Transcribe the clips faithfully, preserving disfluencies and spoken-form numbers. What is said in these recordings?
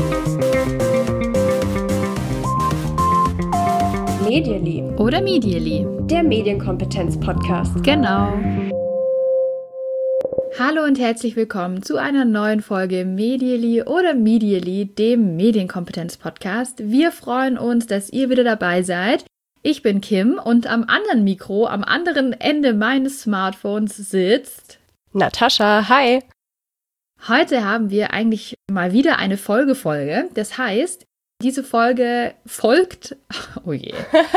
Medially oder Medially, der Medienkompetenz-Podcast. Genau. Hallo und herzlich willkommen zu einer neuen Folge Medially oder Medially, dem Medienkompetenz-Podcast. Wir freuen uns, dass ihr wieder dabei seid. Ich bin Kim und am anderen Mikro, am anderen Ende meines Smartphones sitzt Natascha. Hi! Heute haben wir eigentlich mal wieder eine Folge-Folge. Das heißt, diese Folge folgt, oh je,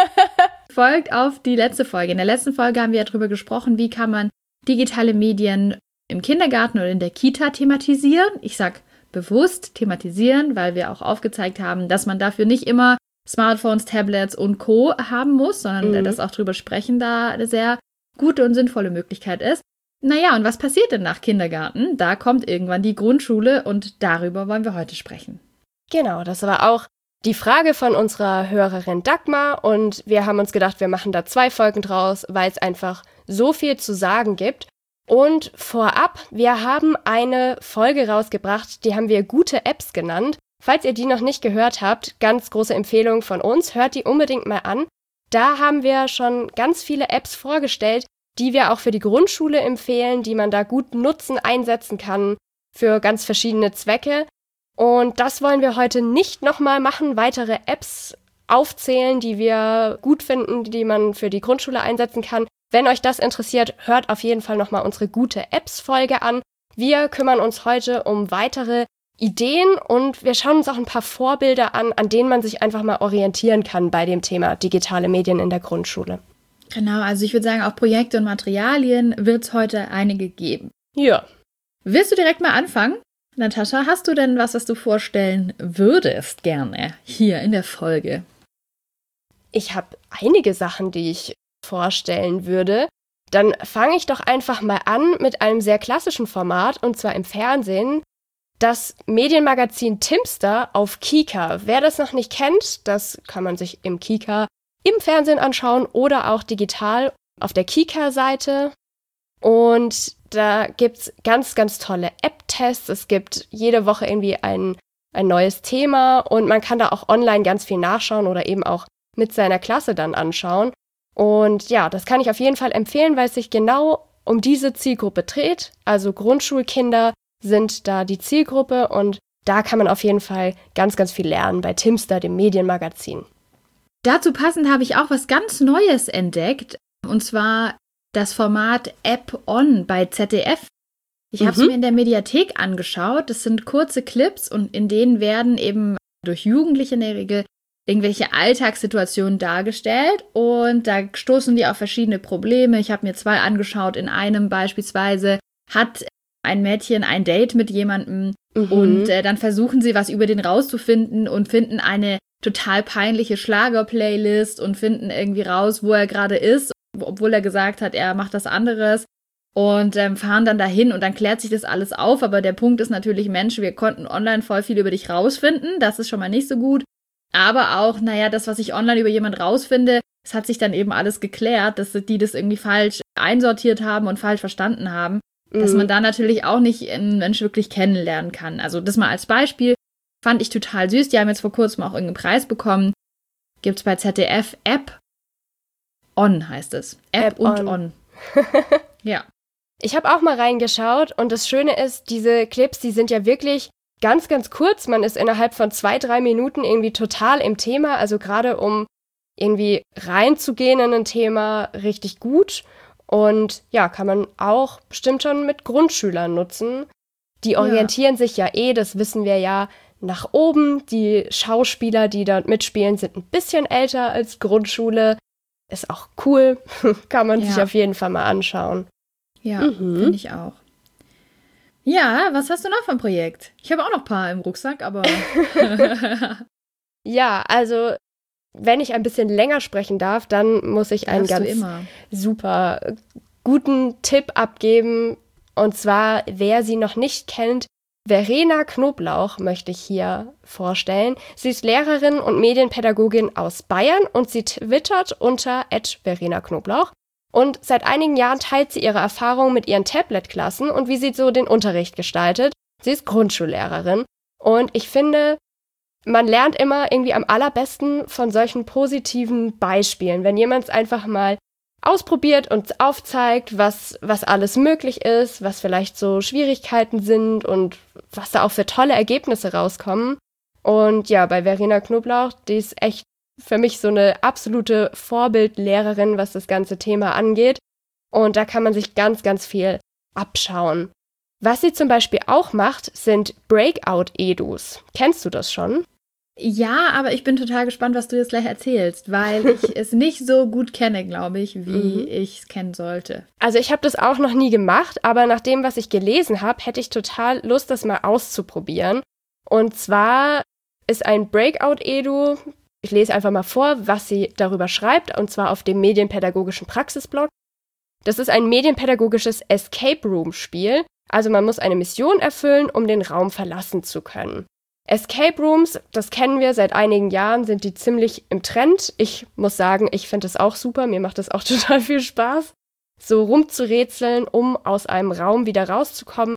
folgt auf die letzte Folge. In der letzten Folge haben wir ja darüber gesprochen, wie kann man digitale Medien im Kindergarten oder in der Kita thematisieren. Ich sage bewusst thematisieren, weil wir auch aufgezeigt haben, dass man dafür nicht immer Smartphones, Tablets und Co. haben muss, sondern mhm. dass auch drüber sprechen da eine sehr gute und sinnvolle Möglichkeit ist. Naja, und was passiert denn nach Kindergarten? Da kommt irgendwann die Grundschule und darüber wollen wir heute sprechen. Genau, das war auch die Frage von unserer Hörerin Dagmar und wir haben uns gedacht, wir machen da zwei Folgen draus, weil es einfach so viel zu sagen gibt. Und vorab, wir haben eine Folge rausgebracht, die haben wir gute Apps genannt. Falls ihr die noch nicht gehört habt, ganz große Empfehlung von uns, hört die unbedingt mal an. Da haben wir schon ganz viele Apps vorgestellt, die wir auch für die Grundschule empfehlen, die man da gut nutzen, einsetzen kann für ganz verschiedene Zwecke. Und das wollen wir heute nicht nochmal machen, weitere Apps aufzählen, die wir gut finden, die man für die Grundschule einsetzen kann. Wenn euch das interessiert, hört auf jeden Fall nochmal unsere Gute-Apps-Folge an. Wir kümmern uns heute um weitere Ideen und wir schauen uns auch ein paar Vorbilder an, an denen man sich einfach mal orientieren kann bei dem Thema digitale Medien in der Grundschule. Genau, also ich würde sagen, auch Projekte und Materialien wird es heute einige geben. Ja. Willst du direkt mal anfangen? Natascha, hast du denn was, was du vorstellen würdest gerne hier in der Folge? Ich habe einige Sachen, die ich vorstellen würde. Dann fange ich doch einfach mal an mit einem sehr klassischen Format, und zwar im Fernsehen. Das Medienmagazin Timster auf Kika. Wer das noch nicht kennt, das kann man sich im Kika im Fernsehen anschauen oder auch digital auf der Kika-Seite. Und da gibt's ganz, ganz tolle App-Tests. Es gibt jede Woche irgendwie ein, ein neues Thema und man kann da auch online ganz viel nachschauen oder eben auch mit seiner Klasse dann anschauen. Und ja, das kann ich auf jeden Fall empfehlen, weil es sich genau um diese Zielgruppe dreht. Also Grundschulkinder sind da die Zielgruppe und da kann man auf jeden Fall ganz, ganz viel lernen bei Timster, dem Medienmagazin. Dazu passend habe ich auch was ganz Neues entdeckt, und zwar das Format App On bei Z D F. Ich habe es Mhm. mir in der Mediathek angeschaut. Das sind kurze Clips und in denen werden eben durch Jugendliche in der Regel irgendwelche Alltagssituationen dargestellt und da stoßen die auf verschiedene Probleme. Ich habe mir zwei angeschaut. In einem beispielsweise hat ein Mädchen ein Date mit jemandem Mhm. und äh, dann versuchen sie, was über den rauszufinden und finden eine total peinliche Schlager-Playlist und finden irgendwie raus, wo er gerade ist, obwohl er gesagt hat, er macht das anderes und ähm, fahren dann dahin und dann klärt sich das alles auf, aber der Punkt ist natürlich, Mensch, wir konnten online voll viel über dich rausfinden, das ist schon mal nicht so gut, aber auch, naja, das, was ich online über jemand rausfinde, es hat sich dann eben alles geklärt, dass die das irgendwie falsch einsortiert haben und falsch verstanden haben, mhm. dass man da natürlich auch nicht einen Mensch wirklich kennenlernen kann. Also das mal als Beispiel. Fand ich total süß. Die haben jetzt vor kurzem auch irgendeinen Preis bekommen. Gibt's bei Z D F. App On heißt es. App, App und On. On. Ja. Ich habe auch mal reingeschaut und das Schöne ist, diese Clips, die sind ja wirklich ganz, ganz kurz. Man ist innerhalb von zwei, drei Minuten irgendwie total im Thema. Also gerade um irgendwie reinzugehen in ein Thema richtig gut. Und ja, kann man auch bestimmt schon mit Grundschülern nutzen. Die orientieren ja. sich ja eh, das wissen wir ja, nach oben. Die Schauspieler, die dort mitspielen, sind ein bisschen älter als Grundschule. Ist auch cool. Kann man ja. sich auf jeden Fall mal anschauen. Ja, mhm. finde ich auch. Ja, was hast du noch für ein Projekt? Ich habe auch noch ein paar im Rucksack, aber... Ja, also wenn ich ein bisschen länger sprechen darf, dann muss ich einen Darfst ganz super guten Tipp abgeben. Und zwar, wer sie noch nicht kennt, Verena Knoblauch möchte ich hier vorstellen. Sie ist Lehrerin und Medienpädagogin aus Bayern und sie twittert unter at Verena Knoblauch. Und seit einigen Jahren teilt sie ihre Erfahrungen mit ihren Tablet-Klassen und wie sie so den Unterricht gestaltet. Sie ist Grundschullehrerin und ich finde, man lernt immer irgendwie am allerbesten von solchen positiven Beispielen, wenn jemand es einfach mal ausprobiert und aufzeigt, was, was alles möglich ist, was vielleicht so Schwierigkeiten sind und was da auch für tolle Ergebnisse rauskommen. Und ja, bei Verena Knoblauch, die ist echt für mich so eine absolute Vorbildlehrerin, was das ganze Thema angeht. Und da kann man sich ganz, ganz viel abschauen. Was sie zum Beispiel auch macht, sind Breakout-Edus. Kennst du das schon? Ja, aber ich bin total gespannt, was du jetzt gleich erzählst, weil ich es nicht so gut kenne, glaube ich, wie mhm. ich es kennen sollte. Also ich habe das auch noch nie gemacht, aber nach dem, was ich gelesen habe, hätte ich total Lust, das mal auszuprobieren. Und zwar ist ein Breakout-Edu, ich lese einfach mal vor, was sie darüber schreibt, und zwar auf dem medienpädagogischen Praxisblog. Das ist ein medienpädagogisches Escape-Room-Spiel, also man muss eine Mission erfüllen, um den Raum verlassen zu können. Escape Rooms, das kennen wir seit einigen Jahren, sind die ziemlich im Trend. Ich muss sagen, ich finde das auch super, mir macht das auch total viel Spaß, so rumzurätseln, um aus einem Raum wieder rauszukommen.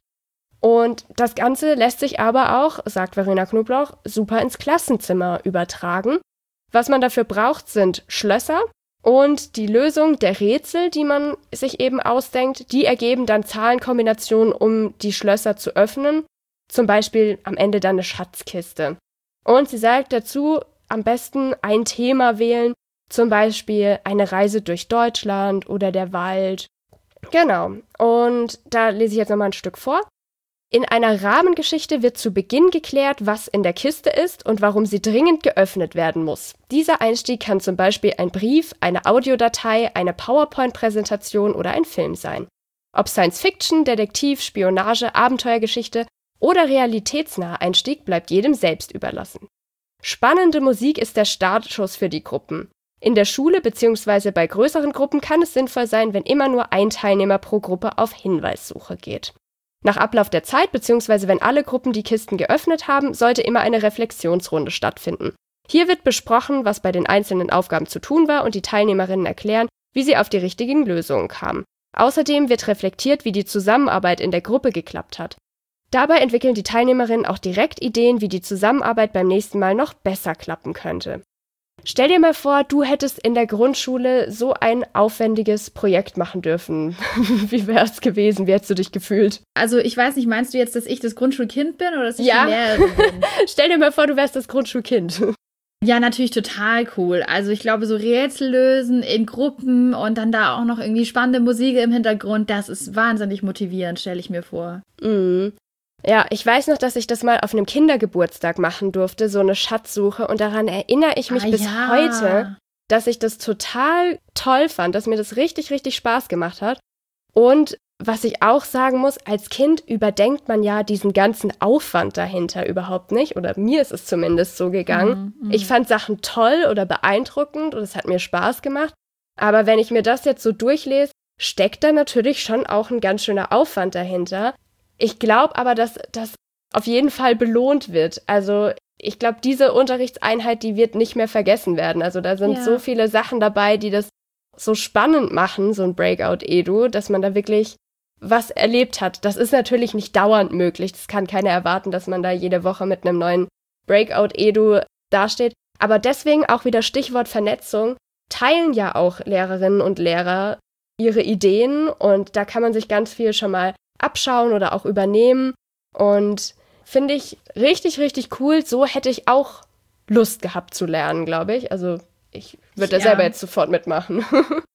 Und das Ganze lässt sich aber auch, sagt Verena Knoblauch, super ins Klassenzimmer übertragen. Was man dafür braucht, sind Schlösser und die Lösung der Rätsel, die man sich eben ausdenkt, die ergeben dann Zahlenkombinationen, um die Schlösser zu öffnen. Zum Beispiel am Ende dann eine Schatzkiste. Und sie sagt dazu, am besten ein Thema wählen, zum Beispiel eine Reise durch Deutschland oder der Wald. Genau, und da lese ich jetzt nochmal ein Stück vor. In einer Rahmengeschichte wird zu Beginn geklärt, was in der Kiste ist und warum sie dringend geöffnet werden muss. Dieser Einstieg kann zum Beispiel ein Brief, eine Audiodatei, eine PowerPoint-Präsentation oder ein Film sein. Ob Science-Fiction, Detektiv, Spionage, Abenteuergeschichte oder realitätsnaher Einstieg bleibt jedem selbst überlassen. Spannende Musik ist der Startschuss für die Gruppen. In der Schule bzw. bei größeren Gruppen kann es sinnvoll sein, wenn immer nur ein Teilnehmer pro Gruppe auf Hinweissuche geht. Nach Ablauf der Zeit bzw. wenn alle Gruppen die Kisten geöffnet haben, sollte immer eine Reflexionsrunde stattfinden. Hier wird besprochen, was bei den einzelnen Aufgaben zu tun war, und die Teilnehmerinnen erklären, wie sie auf die richtigen Lösungen kamen. Außerdem wird reflektiert, wie die Zusammenarbeit in der Gruppe geklappt hat. Dabei entwickeln die Teilnehmerinnen auch direkt Ideen, wie die Zusammenarbeit beim nächsten Mal noch besser klappen könnte. Stell dir mal vor, du hättest in der Grundschule so ein aufwendiges Projekt machen dürfen. Wie wäre es gewesen? Wie hättest du dich gefühlt? Also ich weiß nicht, meinst du jetzt, dass ich das Grundschulkind bin oder dass ich ja. die Lehrerin bin? Stell dir mal vor, du wärst das Grundschulkind. Ja, natürlich total cool. Also ich glaube, so Rätsel lösen in Gruppen und dann da auch noch irgendwie spannende Musik im Hintergrund, das ist wahnsinnig motivierend, stelle ich mir vor. Mhm. Ja, ich weiß noch, dass ich das mal auf einem Kindergeburtstag machen durfte, so eine Schatzsuche. Und daran erinnere ich mich ah, bis ja. heute, dass ich das total toll fand, dass mir das richtig, richtig Spaß gemacht hat. Und was ich auch sagen muss, als Kind überdenkt man ja diesen ganzen Aufwand dahinter überhaupt nicht. Oder mir ist es zumindest so gegangen. Mhm, ich fand Sachen toll oder beeindruckend und es hat mir Spaß gemacht. Aber wenn ich mir das jetzt so durchlese, steckt da natürlich schon auch ein ganz schöner Aufwand dahinter. Ich glaube aber, dass das auf jeden Fall belohnt wird. Also ich glaube, diese Unterrichtseinheit, die wird nicht mehr vergessen werden. Also da sind ja. so viele Sachen dabei, die das so spannend machen, so ein Breakout-Edu, dass man da wirklich was erlebt hat. Das ist natürlich nicht dauernd möglich. Das kann keiner erwarten, dass man da jede Woche mit einem neuen Breakout-Edu dasteht. Aber deswegen auch wieder Stichwort Vernetzung, teilen ja auch Lehrerinnen und Lehrer ihre Ideen und da kann man sich ganz viel schon mal abschauen oder auch übernehmen und finde ich richtig, richtig cool. So hätte ich auch Lust gehabt zu lernen, glaube ich. Also ich würde da ja. selber jetzt sofort mitmachen.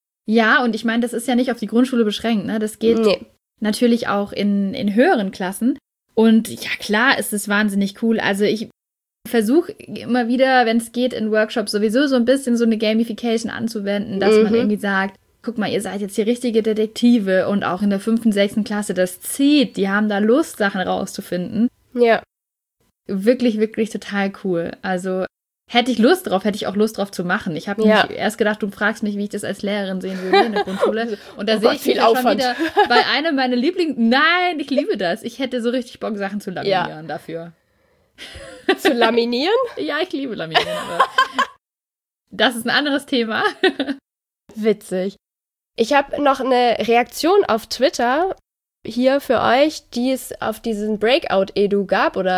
Ja, und ich meine, das ist ja nicht auf die Grundschule beschränkt, ne? Das geht nee. natürlich auch in, in höheren Klassen. Und ja, klar ist es wahnsinnig cool. Also ich versuche immer wieder, wenn es geht, in Workshops sowieso so ein bisschen so eine Gamification anzuwenden, dass mhm. man irgendwie sagt, guck mal, ihr seid jetzt die richtige Detektive und auch in der fünften, sechsten Klasse, das zieht, die haben da Lust, Sachen rauszufinden. Ja. Wirklich, wirklich total cool. Also hätte ich Lust drauf, hätte ich auch Lust drauf zu machen. Ich habe ja. erst gedacht, du fragst mich, wie ich das als Lehrerin sehen würde in der Grundschule. Und da oh sehe Gott, ich mich viel ja schon Aufwand. wieder bei einem meiner Lieblings... Nein, ich liebe das. Ich hätte so richtig Bock, Sachen zu laminieren ja. dafür. Zu laminieren? Ja, ich liebe laminieren, aber das ist ein anderes Thema. Witzig. Ich habe noch eine Reaktion auf Twitter hier für euch, die es auf diesen Breakout-Edu gab oder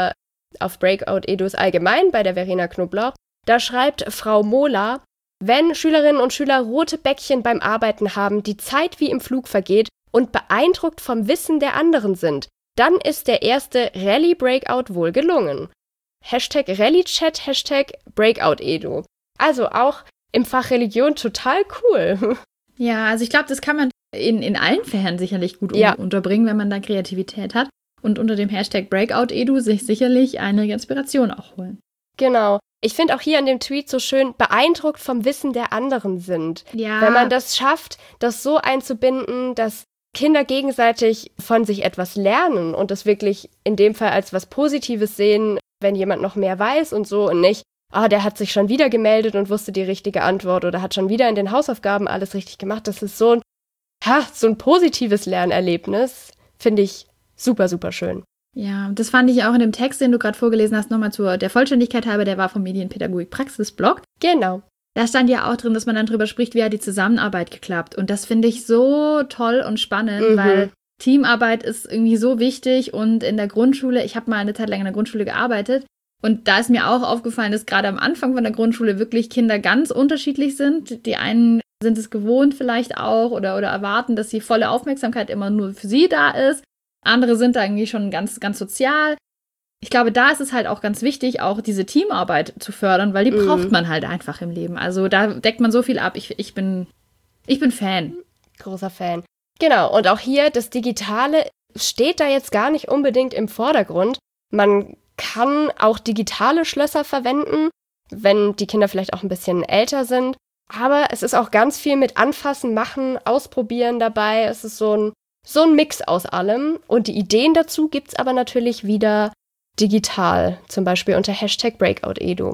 auf Breakout-Edus allgemein bei der Verena Knoblauch. Da schreibt Frau Mohler, wenn Schülerinnen und Schüler rote Bäckchen beim Arbeiten haben, die Zeit wie im Flug vergeht und beeindruckt vom Wissen der anderen sind, dann ist der erste Rallye-Breakout wohl gelungen. Hashtag Rallye-Chat, Hashtag Breakout-Edu. Also auch im Fach Religion total cool. Ja, also ich glaube, das kann man in, in allen Fächern sicherlich gut ja. un- unterbringen, wenn man da Kreativität hat. Und unter dem Hashtag Breakout-Edu sich sicherlich eine Inspiration auch holen. Genau. Ich finde auch hier in dem Tweet so schön, beeindruckt vom Wissen der anderen sind. Ja. Wenn man das schafft, das so einzubinden, dass Kinder gegenseitig von sich etwas lernen und das wirklich in dem Fall als was Positives sehen, wenn jemand noch mehr weiß und so und nicht, ah, der hat sich schon wieder gemeldet und wusste die richtige Antwort oder hat schon wieder in den Hausaufgaben alles richtig gemacht. Das ist so ein, ha, so ein positives Lernerlebnis, finde ich super, super schön. Ja, das fand ich auch in dem Text, den du gerade vorgelesen hast, nochmal zur der Vollständigkeit halber, der war vom Medienpädagogik-Praxis-Blog. Genau. Da stand ja auch drin, dass man dann drüber spricht, wie hat die Zusammenarbeit geklappt. Und das finde ich so toll und spannend, mhm. weil Teamarbeit ist irgendwie so wichtig. Und in der Grundschule, ich habe mal eine Zeit lang in der Grundschule gearbeitet, und da ist mir auch aufgefallen, dass gerade am Anfang von der Grundschule wirklich Kinder ganz unterschiedlich sind. Die einen sind es gewohnt vielleicht auch oder, oder erwarten, dass die volle Aufmerksamkeit immer nur für sie da ist. Andere sind da irgendwie schon ganz, ganz sozial. Ich glaube, da ist es halt auch ganz wichtig, auch diese Teamarbeit zu fördern, weil die mm. braucht man halt einfach im Leben. Also da deckt man so viel ab. Ich, ich bin, ich bin Fan. Großer Fan. Genau. Und auch hier, das Digitale steht da jetzt gar nicht unbedingt im Vordergrund. Man kann auch digitale Schlösser verwenden, wenn die Kinder vielleicht auch ein bisschen älter sind. Aber es ist auch ganz viel mit Anfassen, Machen, Ausprobieren dabei. Es ist so ein So ein Mix aus allem. Und die Ideen dazu gibt's aber natürlich wieder digital. Zum Beispiel unter Hashtag Breakout-Edu.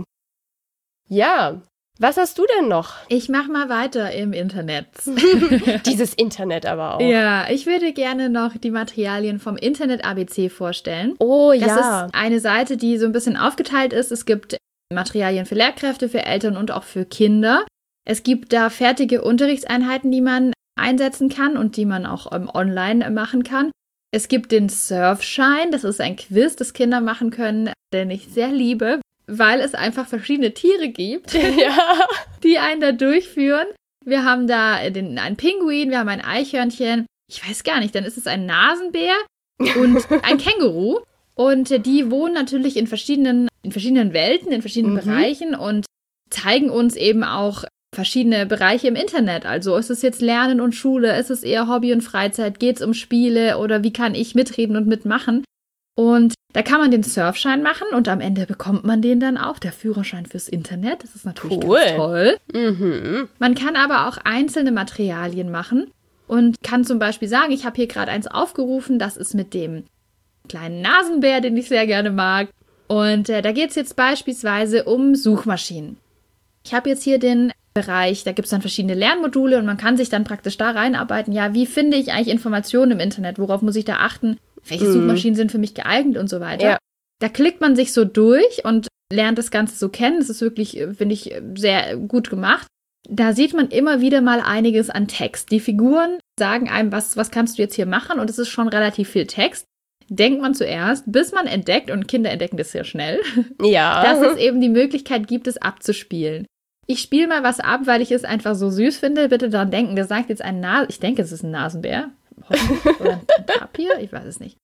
Ja, was hast du denn noch? Ich mach mal weiter im Internet. Dieses Internet aber auch. Ja, ich würde gerne noch die Materialien vom Internet-A B C vorstellen. Oh ja. Das ist eine Seite, die so ein bisschen aufgeteilt ist. Es gibt Materialien für Lehrkräfte, für Eltern und auch für Kinder. Es gibt da fertige Unterrichtseinheiten, die man einsetzen kann und die man auch ähm, online machen kann. Es gibt den Surfschein, das ist ein Quiz, das Kinder machen können, den ich sehr liebe, weil es einfach verschiedene Tiere gibt, ja. die einen da durchführen. Wir haben da den, einen Pinguin, wir haben ein Eichhörnchen, ich weiß gar nicht, dann ist es ein Nasenbär und ein Känguru. Und die wohnen natürlich in verschiedenen, in verschiedenen Welten, in verschiedenen mhm. Bereichen und zeigen uns eben auch verschiedene Bereiche im Internet. Also ist es jetzt Lernen und Schule, ist es eher Hobby und Freizeit, geht es um Spiele oder wie kann ich mitreden und mitmachen? Und da kann man den Surfschein machen und am Ende bekommt man den dann auch, der Führerschein fürs Internet. Das ist natürlich cool. Ganz toll. Mhm. Man kann aber auch einzelne Materialien machen und kann zum Beispiel sagen, ich habe hier gerade eins aufgerufen, das ist mit dem kleinen Nasenbär, den ich sehr gerne mag. Und äh, da geht es jetzt beispielsweise um Suchmaschinen. Ich habe jetzt hier den Bereich, da gibt es dann verschiedene Lernmodule und man kann sich dann praktisch da reinarbeiten, ja, wie finde ich eigentlich Informationen im Internet, worauf muss ich da achten, welche mm. Suchmaschinen sind für mich geeignet und so weiter. Ja. Da klickt man sich so durch und lernt das Ganze so kennen, das ist wirklich, finde ich, sehr gut gemacht. Da sieht man immer wieder mal einiges an Text. Die Figuren sagen einem, was, was kannst du jetzt hier machen und es ist schon relativ viel Text. Denkt man zuerst, bis man entdeckt, und Kinder entdecken das sehr schnell, ja. dass es eben die Möglichkeit gibt, es abzuspielen. Ich spiele mal was ab, weil ich es einfach so süß finde. Bitte daran denken, der sagt jetzt ein Nas... Ich denke, es ist ein Nasenbär. Oder ein Tapir? Ich weiß es nicht.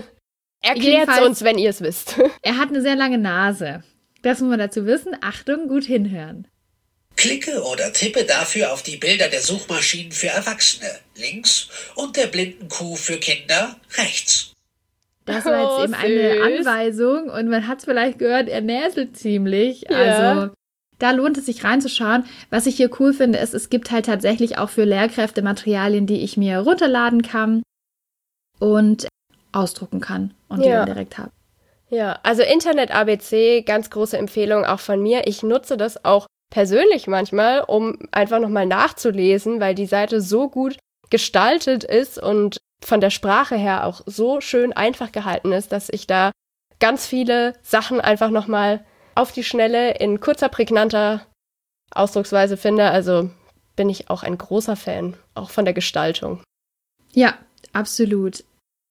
Erklärt es uns, wenn ihr es wisst. Er hat eine sehr lange Nase. Das muss man dazu wissen. Achtung, gut hinhören. Klicke oder tippe dafür auf die Bilder der Suchmaschinen für Erwachsene links und der blinden Kuh für Kinder rechts. Das war jetzt oh, eben eine Anweisung und man hat es vielleicht gehört, er näselt ziemlich. Ja. Also da lohnt es sich reinzuschauen. Was ich hier cool finde, ist, es gibt halt tatsächlich auch für Lehrkräfte Materialien, die ich mir runterladen kann und ausdrucken kann und die ja. dann direkt habe. Ja, also Internet-A B C, ganz große Empfehlung auch von mir. Ich nutze das auch persönlich manchmal, um einfach nochmal nachzulesen, weil die Seite so gut gestaltet ist und von der Sprache her auch so schön einfach gehalten ist, dass ich da ganz viele Sachen einfach nochmal auf die Schnelle in kurzer, prägnanter Ausdrucksweise finde. Also bin ich auch ein großer Fan, auch von der Gestaltung. Ja, absolut.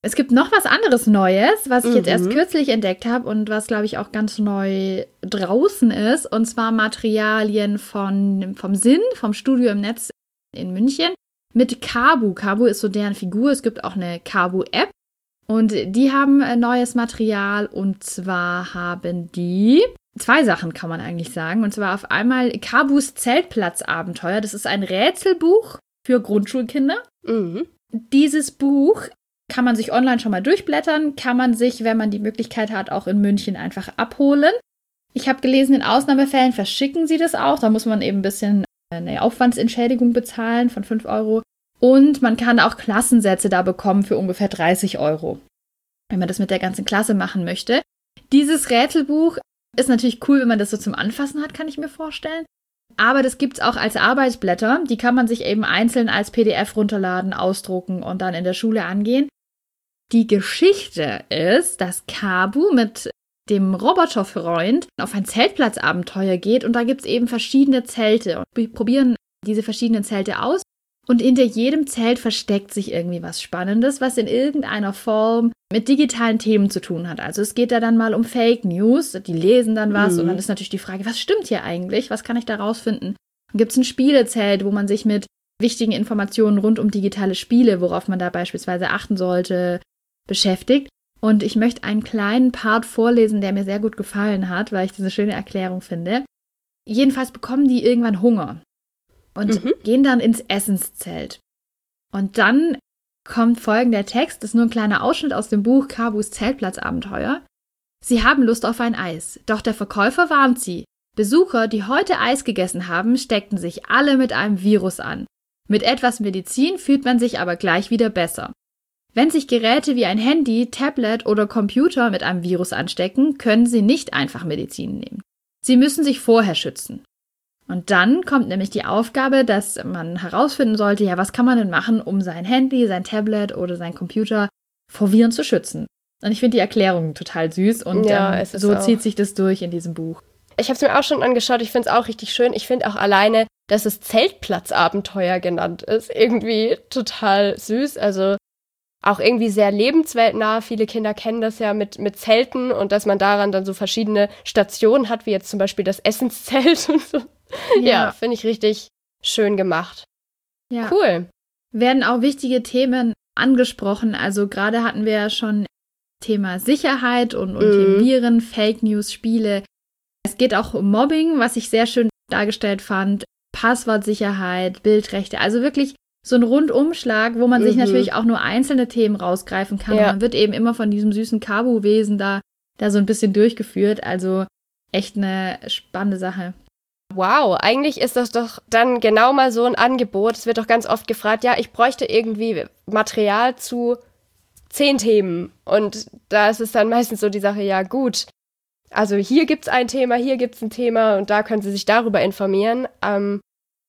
Es gibt noch was anderes Neues, was ich Mhm. jetzt erst kürzlich entdeckt habe und was, glaube ich, auch ganz neu draußen ist. Und zwar Materialien von, vom Sinn, vom Studio im Netz in München mit Kabu. Kabu ist so deren Figur. Es gibt auch eine Kabu-App. Und die haben äh, neues Material. Und zwar haben die zwei Sachen, kann man eigentlich sagen. Und zwar auf einmal Kabus Zeltplatzabenteuer. Das ist ein Rätselbuch für Grundschulkinder. Mhm. Dieses Buch kann man sich online schon mal durchblättern, kann man sich, wenn man die Möglichkeit hat, auch in München einfach abholen. Ich habe gelesen, in Ausnahmefällen verschicken sie das auch. Da muss man eben ein bisschen eine Aufwandsentschädigung bezahlen von fünf Euro. Und man kann auch Klassensätze da bekommen für ungefähr dreißig Euro, wenn man das mit der ganzen Klasse machen möchte. Dieses Rätselbuch ist natürlich cool, wenn man das so zum Anfassen hat, kann ich mir vorstellen. Aber das gibt's auch als Arbeitsblätter. Die kann man sich eben einzeln als P D F runterladen, ausdrucken und dann in der Schule angehen. Die Geschichte ist, dass Kabu mit dem Roboterfreund auf ein Zeltplatzabenteuer geht und da gibt's eben verschiedene Zelte und wir probieren diese verschiedenen Zelte aus und hinter jedem Zelt versteckt sich irgendwie was Spannendes, was in irgendeiner Form mit digitalen Themen zu tun hat. Also es geht da dann mal um Fake News, die lesen dann was Mhm. und dann ist natürlich die Frage, was stimmt hier eigentlich? Was kann ich da rausfinden? Dann gibt's ein Spielezelt, wo man sich mit wichtigen Informationen rund um digitale Spiele, worauf man da beispielsweise achten sollte, beschäftigt. Und ich möchte einen kleinen Part vorlesen, der mir sehr gut gefallen hat, weil ich diese schöne Erklärung finde. Jedenfalls bekommen die irgendwann Hunger und Mhm. gehen dann ins Essenszelt. Und dann kommt folgender Text, das ist nur ein kleiner Ausschnitt aus dem Buch Kabus Zeltplatzabenteuer. Sie haben Lust auf ein Eis, doch der Verkäufer warnt sie. Besucher, die heute Eis gegessen haben, steckten sich alle mit einem Virus an. Mit etwas Medizin fühlt man sich aber gleich wieder besser. Wenn sich Geräte wie ein Handy, Tablet oder Computer mit einem Virus anstecken, können sie nicht einfach Medizin nehmen. Sie müssen sich vorher schützen. Und dann kommt nämlich die Aufgabe, dass man herausfinden sollte, ja, was kann man denn machen, um sein Handy, sein Tablet oder sein Computer vor Viren zu schützen. Und ich finde die Erklärung total süß und Ja, ähm, es ist so auch- zieht sich das durch in diesem Buch. Ich habe es mir auch schon angeschaut, ich finde es auch richtig schön. Ich finde auch alleine, dass es Zeltplatzabenteuer genannt ist, irgendwie total süß. Also auch irgendwie sehr lebensweltnah. Viele Kinder kennen das ja mit, mit Zelten und dass man daran dann so verschiedene Stationen hat, wie jetzt zum Beispiel das Essenszelt und so. Ja, finde ich richtig schön gemacht. ja. Cool. Werden auch wichtige Themen angesprochen. Also gerade hatten wir ja schon Thema Sicherheit und, und Mhm. Themen Viren, Fake News, Spiele. Es geht auch um Mobbing, was ich sehr schön dargestellt fand. Passwortsicherheit, Bildrechte. Also wirklich so ein Rundumschlag, wo man sich Mhm. natürlich auch nur einzelne Themen rausgreifen kann. Ja. Und man wird eben immer von diesem süßen Kabu-Wesen da, da so ein bisschen durchgeführt. Also echt eine spannende Sache. Wow, eigentlich ist das doch dann genau mal so ein Angebot. Es wird doch ganz oft gefragt, ja, ich bräuchte irgendwie Material zu zehn Themen. Und da ist es dann meistens so die Sache, ja gut, also hier gibt's ein Thema, hier gibt's ein Thema und da können Sie sich darüber informieren. Ähm,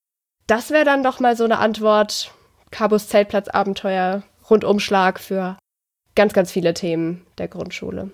das wäre dann doch mal so eine Antwort, Kabus Zeltplatzabenteuer, Rundumschlag für ganz, ganz viele Themen der Grundschule.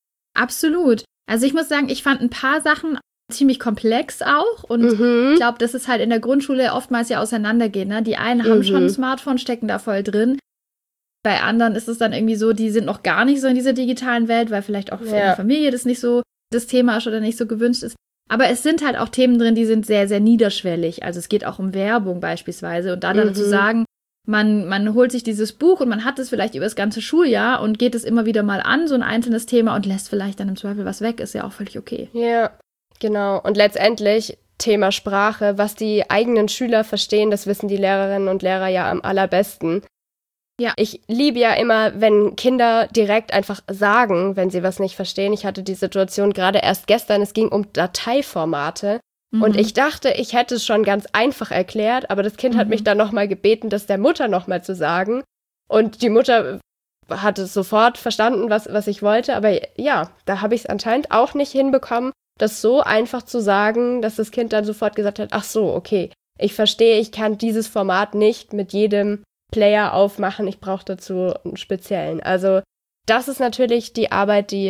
Absolut. Also ich muss sagen, ich fand ein paar Sachen ziemlich komplex auch und Mhm. ich glaube, dass es halt in der Grundschule oftmals ja auseinandergeht. Ne? Die einen haben Mhm. schon ein Smartphone, stecken da voll drin. Bei anderen ist es dann irgendwie so, die sind noch gar nicht so in dieser digitalen Welt, weil vielleicht auch für Ja. die Familie das nicht so das Thema ist oder nicht so gewünscht ist. Aber es sind halt auch Themen drin, die sind sehr, sehr niederschwellig. Also es geht auch um Werbung beispielsweise. Und da dann Mhm. zu sagen, man, man holt sich dieses Buch und man hat es vielleicht über das ganze Schuljahr und geht es immer wieder mal an, so ein einzelnes Thema und lässt vielleicht dann im Zweifel was weg, ist ja auch völlig okay. Ja, genau. Und letztendlich Thema Sprache, was die eigenen Schüler verstehen, das wissen die Lehrerinnen und Lehrer ja am allerbesten. Ja. Ich liebe ja immer, wenn Kinder direkt einfach sagen, wenn sie was nicht verstehen. Ich hatte die Situation gerade erst gestern, es ging um Dateiformate. Und Mhm. ich dachte, ich hätte es schon ganz einfach erklärt, aber das Kind hat Mhm. mich dann nochmal gebeten, das der Mutter nochmal zu sagen. Und die Mutter hat es sofort verstanden, was, was ich wollte. Aber ja, da habe ich es anscheinend auch nicht hinbekommen, das so einfach zu sagen, dass das Kind dann sofort gesagt hat, ach so, okay, ich verstehe, ich kann dieses Format nicht mit jedem Player aufmachen, ich brauche dazu einen speziellen. Also das ist natürlich die Arbeit, die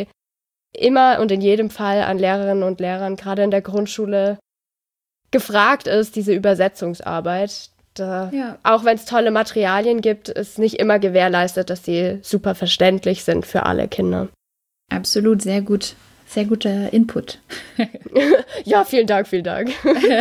immer und in jedem Fall an Lehrerinnen und Lehrern, gerade in der Grundschule, gefragt ist, diese Übersetzungsarbeit. Da, ja. Auch wenn es tolle Materialien gibt, ist nicht immer gewährleistet, dass sie super verständlich sind für alle Kinder. Absolut, sehr gut. Sehr guter Input. Ja, vielen Dank, vielen Dank.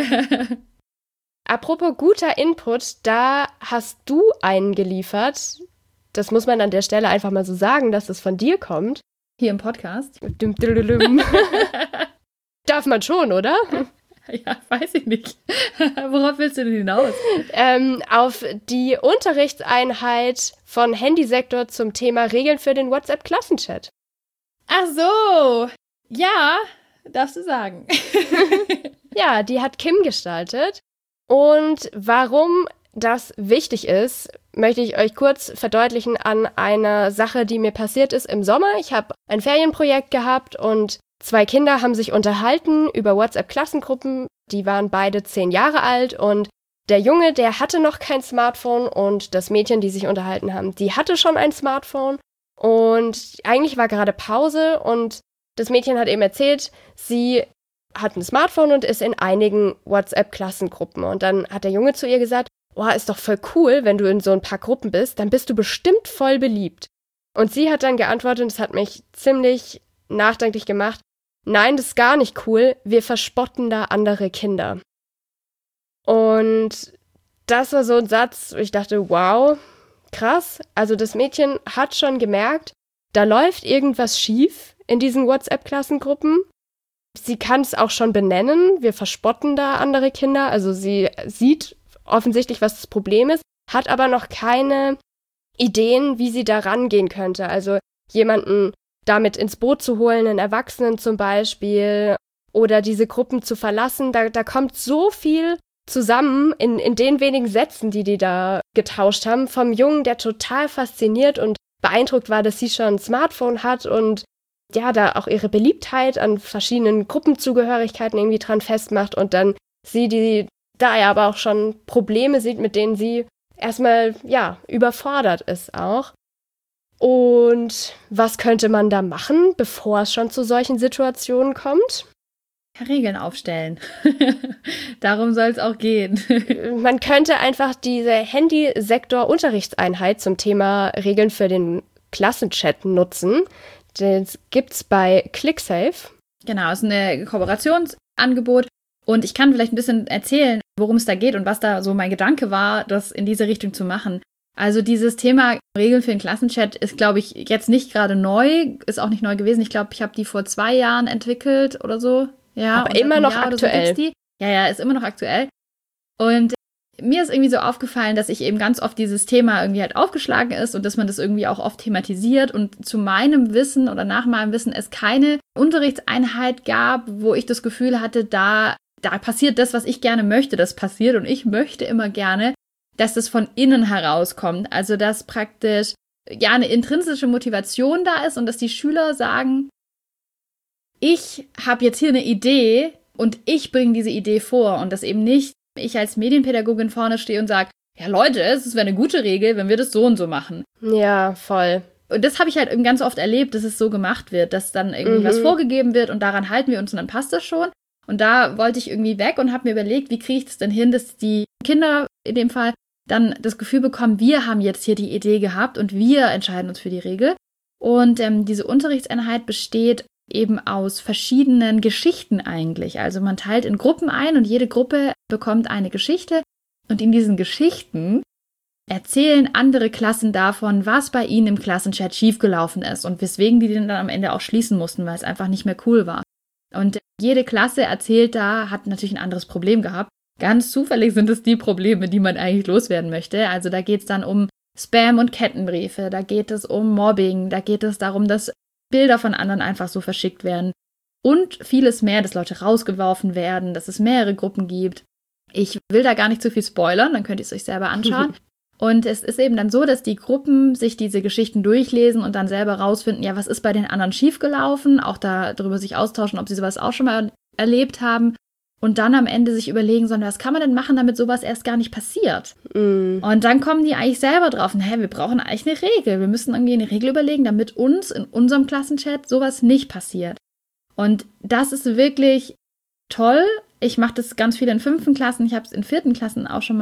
Apropos guter Input, da hast du einen geliefert. Das muss man an der Stelle einfach mal so sagen, dass es von dir kommt. Hier im Podcast. Dum, dum, dum, dum. Darf man schon, oder? Ja, weiß ich nicht. Worauf willst du denn hinaus? Ähm, auf die Unterrichtseinheit von Handysektor zum Thema Regeln für den WhatsApp-Klassenchat. Ach so. Ja, darfst du sagen. Ja, die hat Kim gestaltet. Und warum das wichtig ist, möchte ich euch kurz verdeutlichen an einer Sache, die mir passiert ist im Sommer. Ich habe ein Ferienprojekt gehabt und zwei Kinder haben sich unterhalten über WhatsApp-Klassengruppen. Die waren beide zehn Jahre alt und der Junge, der hatte noch kein Smartphone und das Mädchen, die sich unterhalten haben, die hatte schon ein Smartphone. Und eigentlich war gerade Pause und das Mädchen hat eben erzählt, sie hat ein Smartphone und ist in einigen WhatsApp-Klassengruppen. Und dann hat der Junge zu ihr gesagt, oh, ist doch voll cool, wenn du in so ein paar Gruppen bist, dann bist du bestimmt voll beliebt. Und sie hat dann geantwortet, und das hat mich ziemlich nachdenklich gemacht, nein, das ist gar nicht cool, wir verspotten da andere Kinder. Und das war so ein Satz, wo ich dachte, wow, krass. Also das Mädchen hat schon gemerkt, da läuft irgendwas schief in diesen WhatsApp-Klassengruppen. Sie kann es auch schon benennen, wir verspotten da andere Kinder. Also sie sieht offensichtlich, was das Problem ist, hat aber noch keine Ideen, wie sie da rangehen könnte. Also jemanden damit ins Boot zu holen, einen Erwachsenen zum Beispiel, oder diese Gruppen zu verlassen. Da, da kommt so viel zusammen in, in den wenigen Sätzen, die die da getauscht haben. Vom Jungen, der total fasziniert und beeindruckt war, dass sie schon ein Smartphone hat und ja, da auch ihre Beliebtheit an verschiedenen Gruppenzugehörigkeiten irgendwie dran festmacht und dann sie, die da ja aber auch schon Probleme sieht, mit denen sie erstmal, ja, überfordert ist auch. Und was könnte man da machen, bevor es schon zu solchen Situationen kommt? Regeln aufstellen. Darum soll es auch gehen. Man könnte einfach diese Handysektor-Unterrichtseinheit zum Thema Regeln für den Klassenchat nutzen. Das gibt's bei ClickSafe. Genau, es ist ein Kooperationsangebot. Und ich kann vielleicht ein bisschen erzählen, worum es da geht und was da so mein Gedanke war, das in diese Richtung zu machen. Also dieses Thema Regeln für den Klassenchat ist, glaube ich, jetzt nicht gerade neu, ist auch nicht neu gewesen. Ich glaube, ich habe die vor zwei Jahren entwickelt oder so. Ja, aber immer noch aktuell. So ja, ja, ist immer noch aktuell. Und mir ist irgendwie so aufgefallen, dass ich eben ganz oft dieses Thema irgendwie halt aufgeschlagen ist und dass man das irgendwie auch oft thematisiert und zu meinem Wissen oder nach meinem Wissen es keine Unterrichtseinheit gab, wo ich das Gefühl hatte, da, da passiert das, was ich gerne möchte, das passiert und ich möchte immer gerne, dass das von innen herauskommt. Also dass praktisch ja eine intrinsische Motivation da ist und dass die Schüler sagen, ich habe jetzt hier eine Idee und ich bringe diese Idee vor und dass eben nicht ich als Medienpädagogin vorne stehe und sage, ja Leute, es wäre eine gute Regel, wenn wir das so und so machen. Ja, voll. Und das habe ich halt eben ganz oft erlebt, dass es so gemacht wird, dass dann irgendwie mhm. was vorgegeben wird und daran halten wir uns und dann passt das schon. Und da wollte ich irgendwie weg und habe mir überlegt, wie kriege ich das denn hin, dass die Kinder in dem Fall dann das Gefühl bekommen, wir haben jetzt hier die Idee gehabt und wir entscheiden uns für die Regel. Und ähm, diese Unterrichtseinheit besteht eben aus verschiedenen Geschichten eigentlich. Also man teilt in Gruppen ein und jede Gruppe bekommt eine Geschichte und in diesen Geschichten erzählen andere Klassen davon, was bei ihnen im Klassenchat schiefgelaufen ist und weswegen die den dann am Ende auch schließen mussten, weil es einfach nicht mehr cool war. Und jede Klasse erzählt da, hat natürlich ein anderes Problem gehabt. Ganz zufällig sind es die Probleme, die man eigentlich loswerden möchte. Also da geht es dann um Spam und Kettenbriefe, da geht es um Mobbing, da geht es darum, dass Bilder von anderen einfach so verschickt werden und vieles mehr, dass Leute rausgeworfen werden, dass es mehrere Gruppen gibt. Ich will da gar nicht zu viel spoilern, dann könnt ihr es euch selber anschauen. Und es ist eben dann so, dass die Gruppen sich diese Geschichten durchlesen und dann selber rausfinden, ja, was ist bei den anderen schiefgelaufen, auch da darüber sich austauschen, ob sie sowas auch schon mal erlebt haben. Und dann am Ende sich überlegen, sondern was kann man denn machen, damit sowas erst gar nicht passiert? Mm. Und dann kommen die eigentlich selber drauf, hä, wir brauchen eigentlich eine Regel. Wir müssen irgendwie eine Regel überlegen, damit uns in unserem Klassenchat sowas nicht passiert. Und das ist wirklich toll. Ich mache das ganz viel in fünften Klassen. Ich habe es in vierten Klassen auch schon mal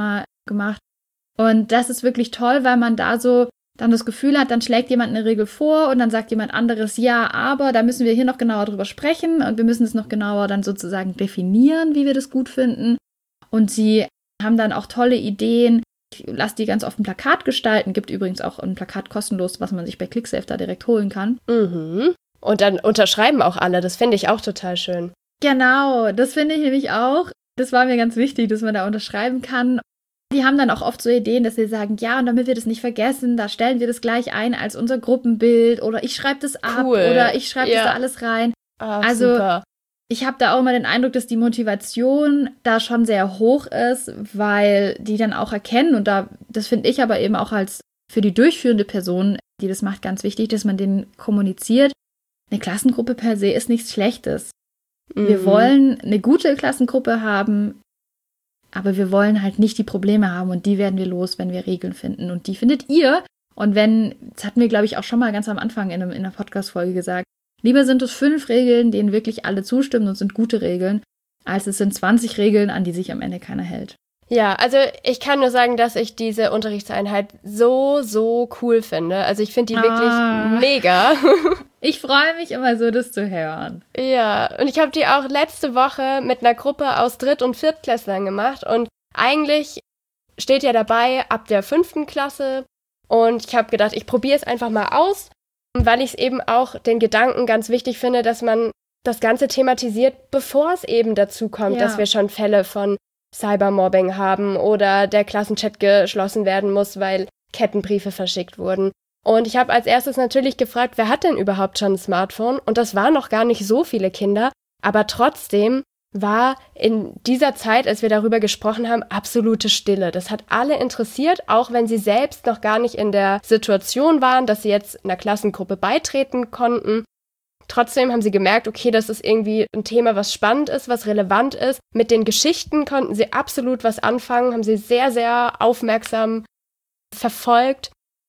gemacht. Und das ist wirklich toll, weil man da so dann das Gefühl hat, dann schlägt jemand eine Regel vor und dann sagt jemand anderes, ja, aber da müssen wir hier noch genauer drüber sprechen und wir müssen es noch genauer dann sozusagen definieren, wie wir das gut finden. Und sie haben dann auch tolle Ideen. Ich lasse die ganz oft ein Plakat gestalten. Gibt übrigens auch ein Plakat kostenlos, was man sich bei ClickSafe da direkt holen kann. Mhm. Und dann unterschreiben auch alle. Das finde ich auch total schön. Genau, das finde ich nämlich auch. Das war mir ganz wichtig, dass man da unterschreiben kann. Die haben dann auch oft so Ideen, dass sie sagen, ja, und damit wir das nicht vergessen, da stellen wir das gleich ein als unser Gruppenbild oder ich schreibe das ab Cool. oder ich schreibe Ja. das da alles rein. Ah, Also super. ich habe da auch immer den Eindruck, dass die Motivation da schon sehr hoch ist, weil die dann auch erkennen und da, das finde ich aber eben auch als für die durchführende Person, die das macht, ganz wichtig, dass man denen kommuniziert. Eine Klassengruppe per se ist nichts Schlechtes. Wir Mhm. wollen eine gute Klassengruppe haben, aber wir wollen halt nicht die Probleme haben und die werden wir los, wenn wir Regeln finden und die findet ihr. Und wenn, das hatten wir, glaube ich, auch schon mal ganz am Anfang in, einem, in einer Podcast-Folge gesagt, lieber sind es fünf Regeln, denen wirklich alle zustimmen und sind gute Regeln, als es sind zwanzig Regeln, an die sich am Ende keiner hält. Ja, also ich kann nur sagen, dass ich diese Unterrichtseinheit so, so cool finde. Also ich finde die Ah. wirklich mega. Ich freue mich immer so, das zu hören. Ja, und ich habe die auch letzte Woche mit einer Gruppe aus Dritt- und Viertklässlern gemacht. Und eigentlich steht ja dabei ab der fünften Klasse. Und ich habe gedacht, ich probiere es einfach mal aus, weil ich es eben auch den Gedanken ganz wichtig finde, dass man das Ganze thematisiert, bevor es eben dazu kommt, Ja. dass wir schon Fälle von Cybermobbing haben oder der Klassenchat geschlossen werden muss, weil Kettenbriefe verschickt wurden. Und ich habe als erstes natürlich gefragt, wer hat denn überhaupt schon ein Smartphone? Und das waren noch gar nicht so viele Kinder, aber trotzdem war in dieser Zeit, als wir darüber gesprochen haben, absolute Stille. Das hat alle interessiert, auch wenn sie selbst noch gar nicht in der Situation waren, dass sie jetzt einer Klassengruppe beitreten konnten. Trotzdem haben sie gemerkt, okay, das ist irgendwie ein Thema, was spannend ist, was relevant ist. Mit den Geschichten konnten sie absolut was anfangen, haben sie sehr, sehr aufmerksam verfolgt.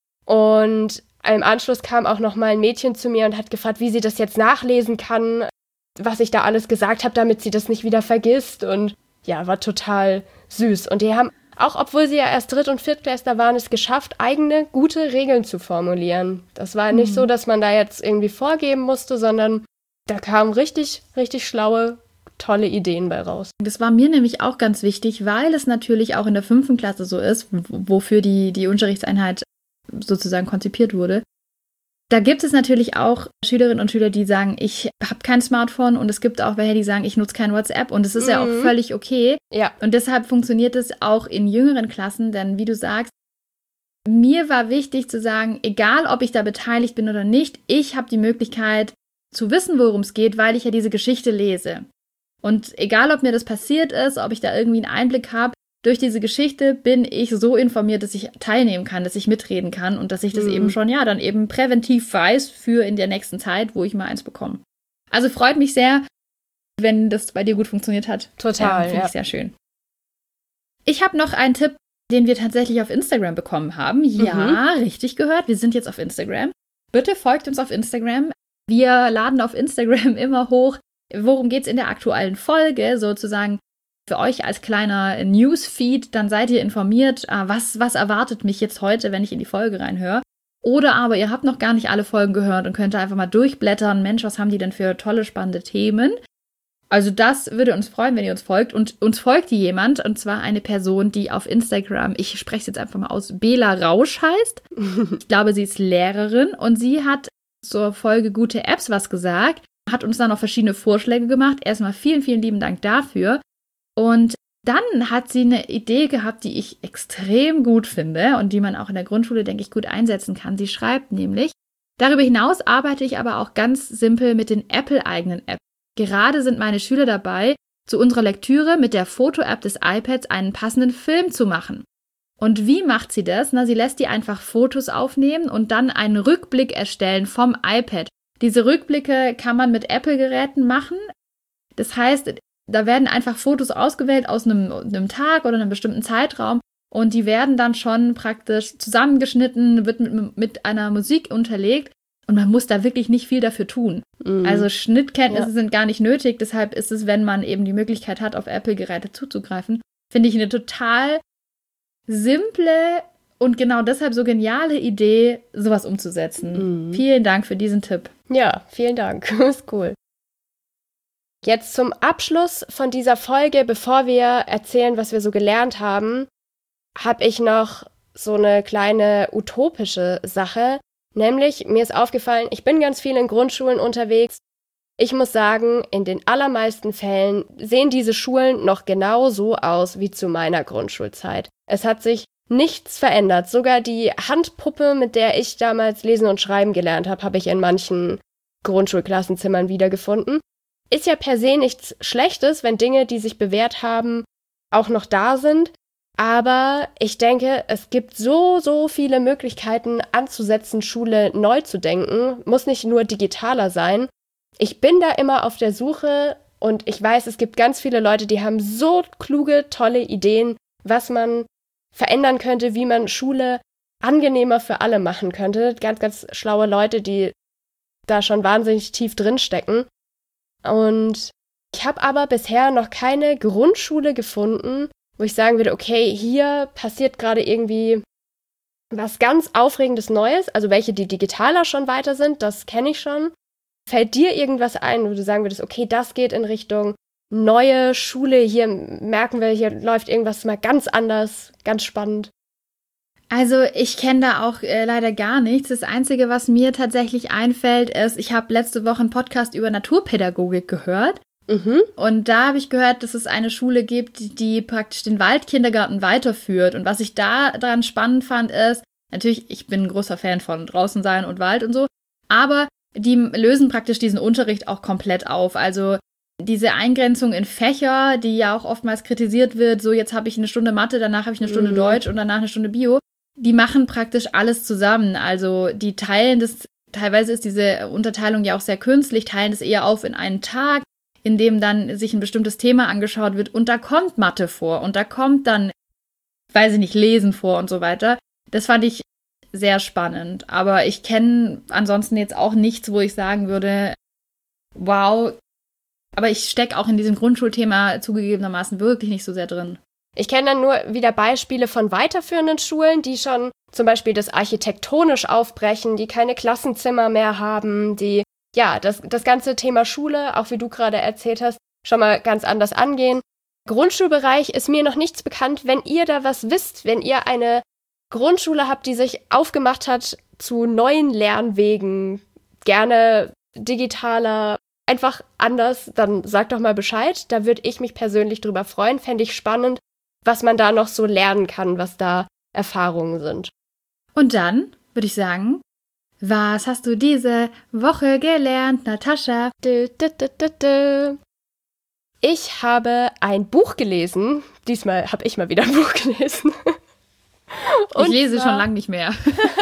Und im Anschluss kam auch noch mal ein Mädchen zu mir und hat gefragt, wie sie das jetzt nachlesen kann, was ich da alles gesagt habe, damit sie das nicht wieder vergisst. Und ja, war total süß. Und die haben, auch obwohl sie ja erst Dritt- und Viertklässler waren, es geschafft, eigene, gute Regeln zu formulieren. Das war nicht Mhm. so, dass man da jetzt irgendwie vorgeben musste, sondern da kamen richtig, richtig schlaue, tolle Ideen bei raus. Das war mir nämlich auch ganz wichtig, weil es natürlich auch in der fünften Klasse so ist, w- wofür die, die Unterrichtseinheit sozusagen konzipiert wurde. Da gibt es natürlich auch Schülerinnen und Schüler, die sagen, ich habe kein Smartphone und es gibt auch welche, die sagen, ich nutze kein WhatsApp und es ist ja auch Mhm. völlig okay. Ja, Und deshalb funktioniert es auch in jüngeren Klassen, denn wie du sagst, mir war wichtig zu sagen, egal ob ich da beteiligt bin oder nicht, ich habe die Möglichkeit zu wissen, worum es geht, weil ich ja diese Geschichte lese. Und egal, ob mir das passiert ist, ob ich da irgendwie einen Einblick habe, durch diese Geschichte bin ich so informiert, dass ich teilnehmen kann, dass ich mitreden kann und dass ich das Mhm. eben schon, ja, dann eben präventiv weiß für in der nächsten Zeit, wo ich mal eins bekomme. Also freut mich sehr, wenn das bei dir gut funktioniert hat. Total, Finde ja. ich sehr schön. Ich habe noch einen Tipp, den wir tatsächlich auf Instagram bekommen haben. Ja, richtig gehört. Wir sind jetzt auf Instagram. Bitte folgt uns auf Instagram. Wir laden auf Instagram immer hoch, worum geht's in der aktuellen Folge, sozusagen für euch als kleiner Newsfeed. Dann seid ihr informiert, ah, was, was erwartet mich jetzt heute, wenn ich in die Folge reinhöre. Oder aber ihr habt noch gar nicht alle Folgen gehört und könnt einfach mal durchblättern. Mensch, was haben die denn für tolle, spannende Themen? Also das würde uns freuen, wenn ihr uns folgt. Und uns folgt hier jemand, und zwar eine Person, die auf Instagram, ich spreche es jetzt einfach mal aus, Bela Rausch heißt. Ich glaube, sie ist Lehrerin und sie hat zur Folge Gute Apps was gesagt, hat uns dann noch verschiedene Vorschläge gemacht. Erstmal vielen, vielen lieben Dank dafür. Und dann hat sie eine Idee gehabt, die ich extrem gut finde und die man auch in der Grundschule, denke ich, gut einsetzen kann. Sie schreibt nämlich, darüber hinaus arbeite ich aber auch ganz simpel mit den Apple-eigenen Apps. Gerade sind meine Schüler dabei, zu unserer Lektüre mit der Foto-App des iPads einen passenden Film zu machen. Und wie macht sie das? Na, sie lässt die einfach Fotos aufnehmen und dann einen Rückblick erstellen vom iPad. Diese Rückblicke kann man mit Apple-Geräten machen. Das heißt, da werden einfach Fotos ausgewählt aus einem, einem Tag oder einem bestimmten Zeitraum und die werden dann schon praktisch zusammengeschnitten, wird mit, mit einer Musik unterlegt und man muss da wirklich nicht viel dafür tun. Mhm. Also Schnittkenntnisse Ja. sind gar nicht nötig, deshalb ist es, wenn man eben die Möglichkeit hat, auf Apple-Geräte zuzugreifen, finde ich eine total simple und genau deshalb so geniale Idee, sowas umzusetzen. Mhm. Vielen Dank für diesen Tipp. Ja, vielen Dank. Ist cool. Jetzt zum Abschluss von dieser Folge, bevor wir erzählen, was wir so gelernt haben, habe ich noch so eine kleine utopische Sache. Nämlich, mir ist aufgefallen, ich bin ganz viel in Grundschulen unterwegs. Ich muss sagen, in den allermeisten Fällen sehen diese Schulen noch genau so aus wie zu meiner Grundschulzeit. Es hat sich nichts verändert. Sogar die Handpuppe, mit der ich damals lesen und schreiben gelernt habe, habe ich in manchen Grundschulklassenzimmern wiedergefunden. Ist ja per se nichts Schlechtes, wenn Dinge, die sich bewährt haben, auch noch da sind. Aber ich denke, es gibt so, so viele Möglichkeiten anzusetzen, Schule neu zu denken. Muss nicht nur digitaler sein. Ich bin da immer auf der Suche und ich weiß, es gibt ganz viele Leute, die haben so kluge, tolle Ideen, was man verändern könnte, wie man Schule angenehmer für alle machen könnte. Ganz, ganz schlaue Leute, die da schon wahnsinnig tief drin stecken. Und ich habe aber bisher noch keine Grundschule gefunden, wo ich sagen würde, okay, hier passiert gerade irgendwie was ganz Aufregendes Neues. Also welche, die digitaler schon weiter sind, das kenne ich schon. Fällt dir irgendwas ein, wo du sagen würdest, okay, das geht in Richtung neue Schule, hier merken wir, hier läuft irgendwas mal ganz anders, ganz spannend? Also ich kenne da auch äh, leider gar nichts. Das Einzige, was mir tatsächlich einfällt, ist, ich habe letzte Woche einen Podcast über Naturpädagogik gehört. Mhm. Und da habe ich gehört, dass es eine Schule gibt, die praktisch den Waldkindergarten weiterführt. Und was ich da dran spannend fand, ist, natürlich, ich bin ein großer Fan von draußen sein und Wald und so, aber die lösen praktisch diesen Unterricht auch komplett auf. Also diese Eingrenzung in Fächer, die ja auch oftmals kritisiert wird, so jetzt habe ich eine Stunde Mathe, danach habe ich eine Stunde mhm. Deutsch und danach eine Stunde Bio, die machen praktisch alles zusammen. Also die teilen das, teilweise ist diese Unterteilung ja auch sehr künstlich, teilen das eher auf in einen Tag, in dem dann sich ein bestimmtes Thema angeschaut wird und da kommt Mathe vor und da kommt dann, weiß ich nicht, Lesen vor und so weiter. Das fand ich sehr spannend, aber ich kenne ansonsten jetzt auch nichts, wo ich sagen würde, wow, aber ich stecke auch in diesem Grundschulthema zugegebenermaßen wirklich nicht so sehr drin. Ich kenne dann nur wieder Beispiele von weiterführenden Schulen, die schon zum Beispiel das architektonisch aufbrechen, die keine Klassenzimmer mehr haben, die ja das, das ganze Thema Schule, auch wie du gerade erzählt hast, schon mal ganz anders angehen. Grundschulbereich ist mir noch nichts bekannt. Wenn ihr da was wisst, wenn ihr eine Grundschule habt, die sich aufgemacht hat zu neuen Lernwegen, gerne digitaler, einfach anders, dann sagt doch mal Bescheid. Da würde ich mich persönlich drüber freuen. Fände ich spannend, was man da noch so lernen kann, was da Erfahrungen sind. Und dann würde ich sagen, was hast du diese Woche gelernt, Natascha? Dö, dö, dö, dö, dö. Ich habe ein Buch gelesen. Diesmal habe ich mal wieder ein Buch gelesen. Und ich lese zwar, schon lange nicht mehr.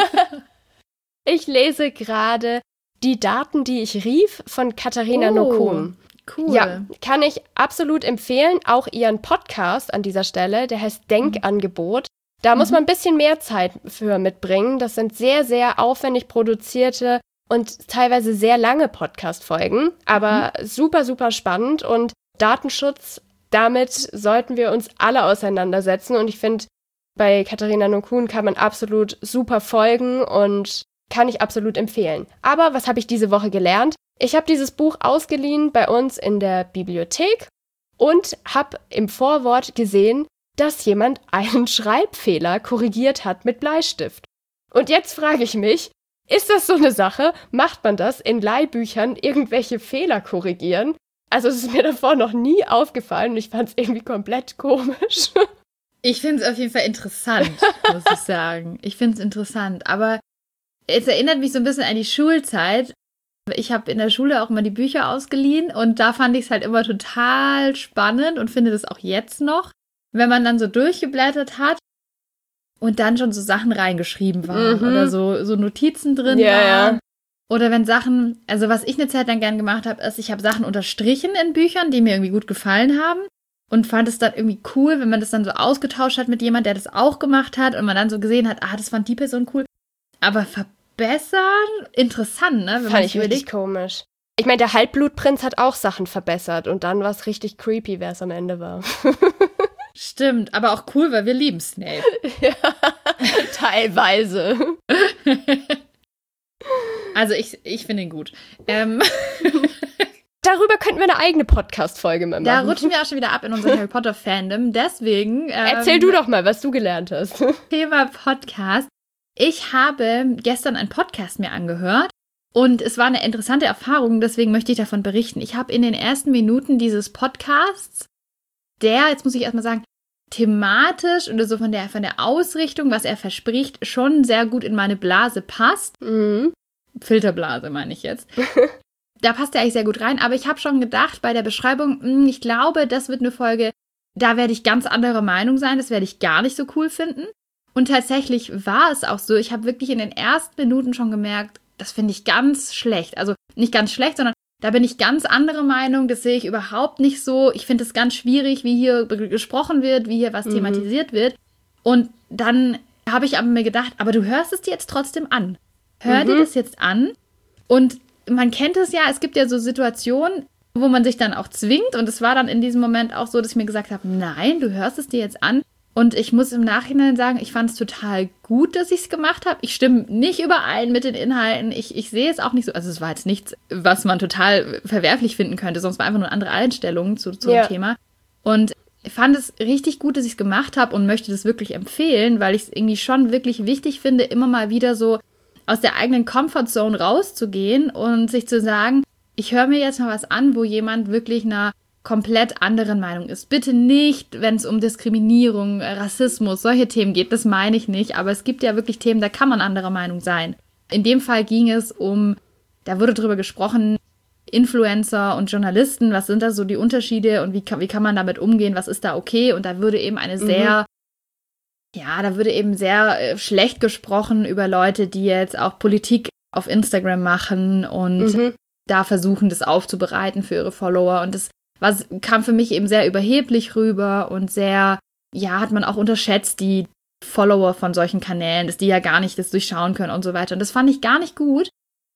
Ich lese gerade Die Daten, die ich rief, von Katharina oh, Nokun. Cool. Ja, kann ich absolut empfehlen. Auch ihren Podcast an dieser Stelle, der heißt Denkangebot. Da mhm. muss man ein bisschen mehr Zeit für mitbringen. Das sind sehr, sehr aufwendig produzierte und teilweise sehr lange Podcast-Folgen. Aber mhm. super, super spannend. Und Datenschutz, damit sollten wir uns alle auseinandersetzen. Und ich finde, bei Katharina Nokun kann man absolut super folgen und kann ich absolut empfehlen. Aber was habe ich diese Woche gelernt? Ich habe dieses Buch ausgeliehen bei uns in der Bibliothek und habe im Vorwort gesehen, dass jemand einen Schreibfehler korrigiert hat mit Bleistift. Und jetzt frage ich mich, ist das so eine Sache? Macht man das in Leihbüchern, irgendwelche Fehler korrigieren? Also es ist mir davor noch nie aufgefallen und ich fand es irgendwie komplett komisch. Ich finde es auf jeden Fall interessant, muss ich sagen. Ich finde es interessant, aber es erinnert mich so ein bisschen an die Schulzeit. Ich habe in der Schule auch immer die Bücher ausgeliehen und da fand ich es halt immer total spannend und finde das auch jetzt noch, wenn man dann so durchgeblättert hat und dann schon so Sachen reingeschrieben waren mhm. oder so, so Notizen drin ja, waren. Ja. Oder wenn Sachen, also was ich eine Zeit lang gern gemacht habe, ist, ich habe Sachen unterstrichen in Büchern, die mir irgendwie gut gefallen haben. Und fand es dann irgendwie cool, wenn man das dann so ausgetauscht hat mit jemand, der das auch gemacht hat und man dann so gesehen hat, ah, das fand die Person cool. Aber verbessern, interessant, ne? Wenn fand ich richtig komisch. Ich meine, der Halbblutprinz hat auch Sachen verbessert und dann war es richtig creepy, wer es am Ende war. Stimmt, aber auch cool, weil wir lieben Snape. Ja, teilweise. Also ich, ich finde ihn gut. Ähm, Darüber könnten wir eine eigene Podcast-Folge mal machen. Da rutschen wir auch schon wieder ab in unser Harry Potter-Fandom. Deswegen... Ähm, Erzähl du doch mal, was du gelernt hast. Thema Podcast. Ich habe gestern einen Podcast mir angehört und es war eine interessante Erfahrung, deswegen möchte ich davon berichten. Ich habe in den ersten Minuten dieses Podcasts, der, jetzt muss ich erstmal sagen, thematisch oder so von der, von der Ausrichtung, was er verspricht, schon sehr gut in meine Blase passt. Mhm. Filterblase meine ich jetzt. Da passt er eigentlich sehr gut rein, aber ich habe schon gedacht bei der Beschreibung, mh, ich glaube, das wird eine Folge, da werde ich ganz anderer Meinung sein, das werde ich gar nicht so cool finden. Und tatsächlich war es auch so, ich habe wirklich in den ersten Minuten schon gemerkt, das finde ich ganz schlecht. Also nicht ganz schlecht, sondern da bin ich ganz andere Meinung, das sehe ich überhaupt nicht so. Ich finde es ganz schwierig, wie hier gesprochen wird, wie hier was mhm. thematisiert wird. Und dann habe ich aber mir gedacht, aber du hörst es dir jetzt trotzdem an. Hör mhm. dir das jetzt an. Und man kennt es ja, es gibt ja so Situationen, wo man sich dann auch zwingt. Und es war dann in diesem Moment auch so, dass ich mir gesagt habe, nein, du hörst es dir jetzt an. Und ich muss im Nachhinein sagen, ich fand es total gut, dass ich es gemacht habe. Ich stimme nicht überein mit den Inhalten. Ich, ich sehe es auch nicht so. Also es war jetzt nichts, was man total verwerflich finden könnte, sonst war einfach nur eine andere Einstellung zu, zu ja. dem Thema. Und ich fand es richtig gut, dass ich es gemacht habe und möchte das wirklich empfehlen, weil ich es irgendwie schon wirklich wichtig finde, immer mal wieder so aus der eigenen Comfortzone rauszugehen und sich zu sagen, ich höre mir jetzt mal was an, wo jemand wirklich einer komplett anderen Meinung ist. Bitte nicht, wenn es um Diskriminierung, Rassismus, solche Themen geht, das meine ich nicht, aber es gibt ja wirklich Themen, da kann man anderer Meinung sein. In dem Fall ging es um, da wurde drüber gesprochen, Influencer und Journalisten, was sind da so die Unterschiede und wie kann, wie kann man damit umgehen, was ist da okay? Und da würde eben eine sehr, mhm. ja, da würde eben sehr äh, schlecht gesprochen über Leute, die jetzt auch Politik auf Instagram machen und mhm. da versuchen, das aufzubereiten für ihre Follower. Und das was, kam für mich eben sehr überheblich rüber und sehr, ja, hat man auch unterschätzt, die Follower von solchen Kanälen, dass die ja gar nicht das durchschauen können und so weiter. Und das fand ich gar nicht gut.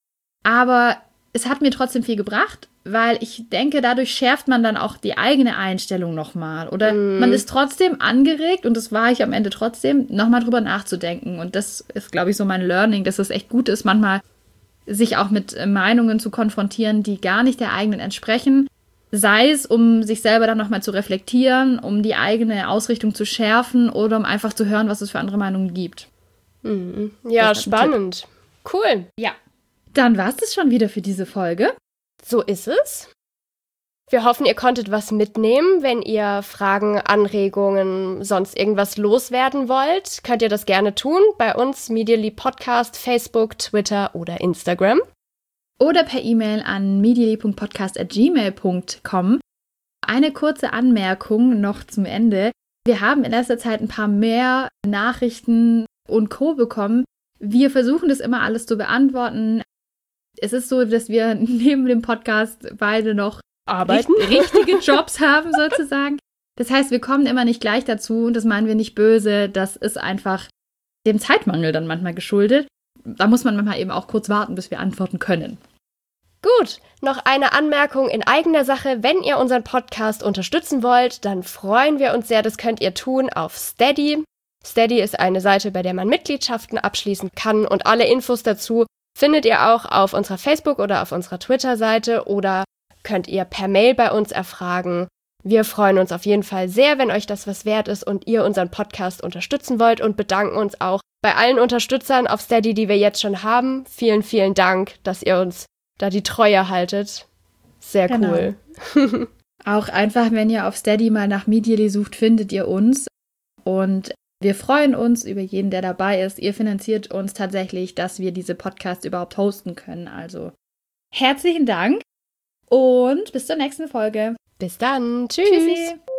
Aber es hat mir trotzdem viel gebracht, weil ich denke, dadurch schärft man dann auch die eigene Einstellung nochmal. Oder mm. man ist trotzdem angeregt, und das war ich am Ende trotzdem, nochmal drüber nachzudenken. Und das ist, glaube ich, so mein Learning, dass es echt gut ist, manchmal sich auch mit Meinungen zu konfrontieren, die gar nicht der eigenen entsprechen. Sei es, um sich selber dann nochmal zu reflektieren, um die eigene Ausrichtung zu schärfen oder um einfach zu hören, was es für andere Meinungen gibt. Mhm. Ja, spannend. Cool. Ja. Dann war es das schon wieder für diese Folge. So ist es. Wir hoffen, ihr konntet was mitnehmen. Wenn ihr Fragen, Anregungen, sonst irgendwas loswerden wollt, könnt ihr das gerne tun. Bei uns Medially Podcast, Facebook, Twitter oder Instagram. Oder per E-Mail an medially punkt podcast at gmail punkt com. Eine kurze Anmerkung noch zum Ende. Wir haben in letzter Zeit ein paar mehr Nachrichten und Co. bekommen. Wir versuchen das immer alles zu beantworten. Es ist so, dass wir neben dem Podcast beide noch arbeiten, richt- richtige Jobs haben sozusagen. Das heißt, wir kommen immer nicht gleich dazu und das meinen wir nicht böse. Das ist einfach dem Zeitmangel dann manchmal geschuldet. Da muss man manchmal eben auch kurz warten, bis wir antworten können. Gut, noch eine Anmerkung in eigener Sache. Wenn ihr unseren Podcast unterstützen wollt, dann freuen wir uns sehr. Das könnt ihr tun auf Steady. Steady ist eine Seite, bei der man Mitgliedschaften abschließen kann. Und alle Infos dazu findet ihr auch auf unserer Facebook- oder auf unserer Twitter-Seite. Oder könnt ihr per Mail bei uns erfragen. Wir freuen uns auf jeden Fall sehr, wenn euch das was wert ist und ihr unseren Podcast unterstützen wollt. Und bedanken uns auch bei allen Unterstützern auf Steady, die wir jetzt schon haben. Vielen, vielen Dank, dass ihr uns da die Treue haltet. Sehr cool. Genau. Auch einfach, wenn ihr auf Steady mal nach Medially sucht, findet ihr uns. Und wir freuen uns über jeden, der dabei ist. Ihr finanziert uns tatsächlich, dass wir diese Podcasts überhaupt hosten können. Also herzlichen Dank und bis zur nächsten Folge. Bis dann. Tschüss. Tschüssi.